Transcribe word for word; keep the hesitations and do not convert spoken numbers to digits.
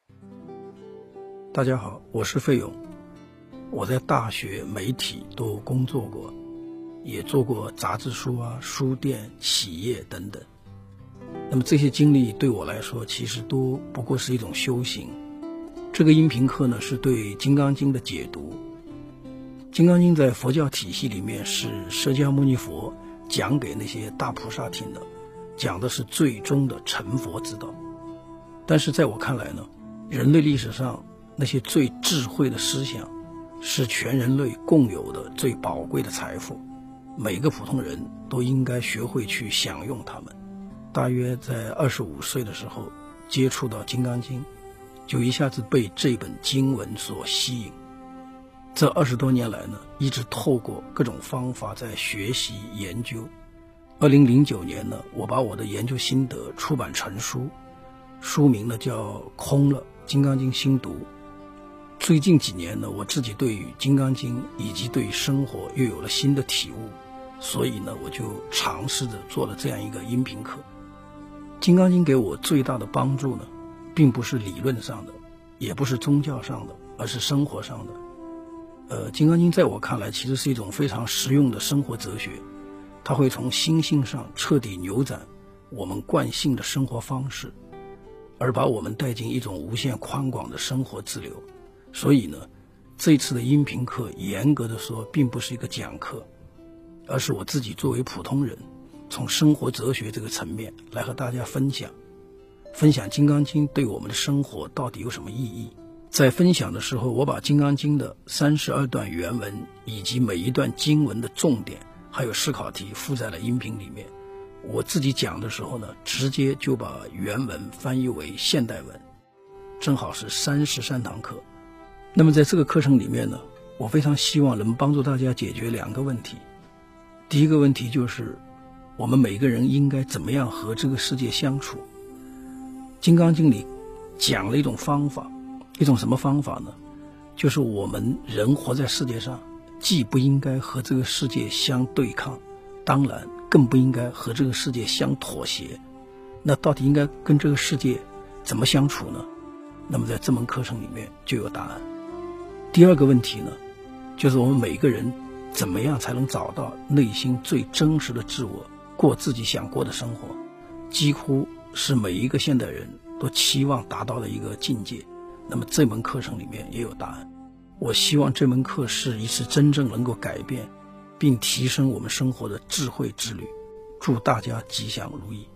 大家好，我是费勇。我在大学、媒体都工作过，也做过杂志书啊、书店、企业等等。那么这些经历对我来说，其实都不过是一种修行。这个音频课呢，是对《金刚经》的解读。《金刚经》在佛教体系里面是释迦牟尼佛讲给那些大菩萨听的，讲的是最终的成佛之道。但是在我看来呢，人类历史上那些最智慧的思想是全人类共有的最宝贵的财富，每个普通人都应该学会去享用它们。大约在二十五岁的时候接触到《金刚经》，就一下子被这本经文所吸引。这二十多年来呢，一直透过各种方法在学习研究。二零零九年呢，我把我的研究心得出版成书，书名呢叫《空了金刚经心读》。最近几年呢，我自己对于《金刚经》以及对生活又有了新的体悟，所以呢，我就尝试着做了这样一个音频课。《金刚经》给我最大的帮助呢，并不是理论上的，也不是宗教上的，而是生活上的。呃，《金刚经》在我看来其实是一种非常实用的生活哲学，它会从心性上彻底扭转我们惯性的生活方式，而把我们带进一种无限宽广的生活之流。所以呢，这次的音频课严格的说并不是一个讲课，而是我自己作为普通人，从生活哲学这个层面来和大家分享分享《金刚经》对我们的生活到底有什么意义。在分享的时候，我把《金刚经》的三十二段原文以及每一段经文的重点还有思考题附在了音频里面。我自己讲的时候呢，直接就把原文翻译为现代文，正好是三十三堂课。那么在这个课程里面呢，我非常希望能帮助大家解决两个问题。第一个问题就是我们每个人应该怎么样和这个世界相处。金刚经里讲了一种方法，一种什么方法呢？就是我们人活在世界上，既不应该和这个世界相对抗，当然更不应该和这个世界相妥协。那到底应该跟这个世界怎么相处呢？那么在这门课程里面就有答案。第二个问题呢，就是我们每个人怎么样才能找到内心最真实的自我，过自己想过的生活，几乎是每一个现代人都期望达到的一个境界。那么这门课程里面也有答案。我希望这门课是一次真正能够改变并提升我们生活的智慧之旅。祝大家吉祥如意。